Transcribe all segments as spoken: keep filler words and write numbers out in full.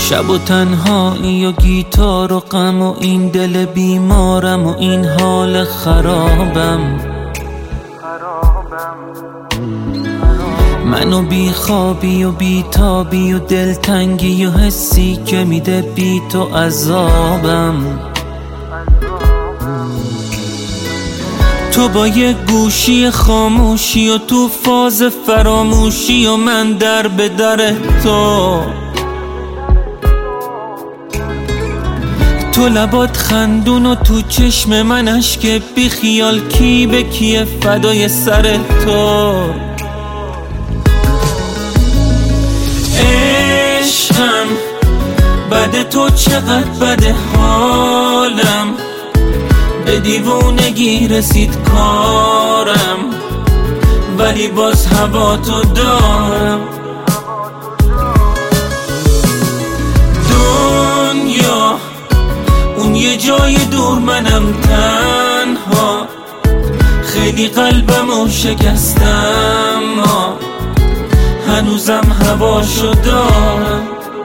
شب و تنهایی و گیتار و غم و این دل بیمارم و این حال خرابم. منو بی خوابی و بی تابی و دلتنگی و حسی که میده بی تو عذابم. تو با یه گوشی خاموشی و تو فاز فراموشی و من در به در تو. تو لبات خندون و تو چشم من اشک بی خیال، کی به کیه فدای سر تو. عشقم بده تو چقدر بده حالم، به دیوونگی رسید کارم ولی باز هوا تو دارم. دنیا اون یه جای دور، منم تنها، خیلی قلبمو شکستم ما هنوزم هواشو دارم.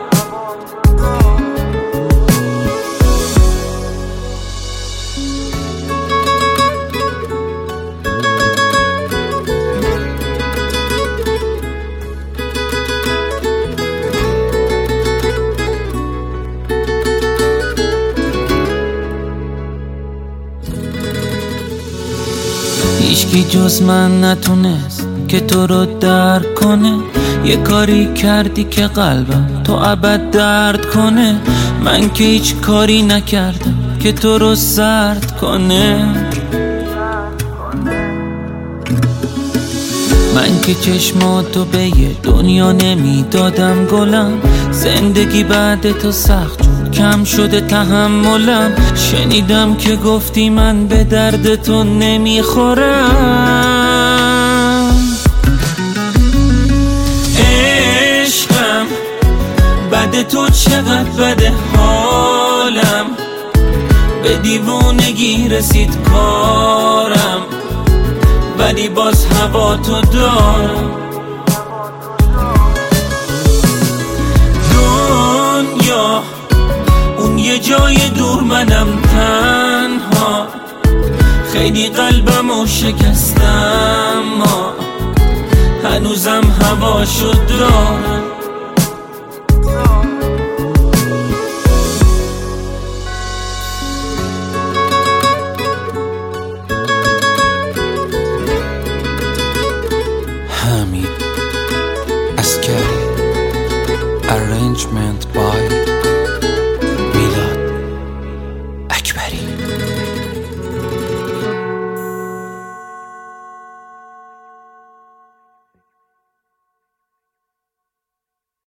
هیچکی جز من نتونست که تو رو درک کنه. یه کاری کردی که قلبم تو ابد درد کنه. من که هیچ کاری نکردم که تو رو سرد کنه. من که چشماتو به یه دنیا نمیدادم گلم. زندگی بعد تو سخت شد، کم شده تحملم. شنیدم که گفتی من به درد تو نمیخورم. عشقم بده تو چقدر بده حالم، به دیوونگی رسید کارم ولی باز هوا تو دارم. دنیا اون یه جای دور، منم تنها، خیلی قلبمو شکستم ما هنوزم هواشو دارم. Hamid Askari. Arrangement by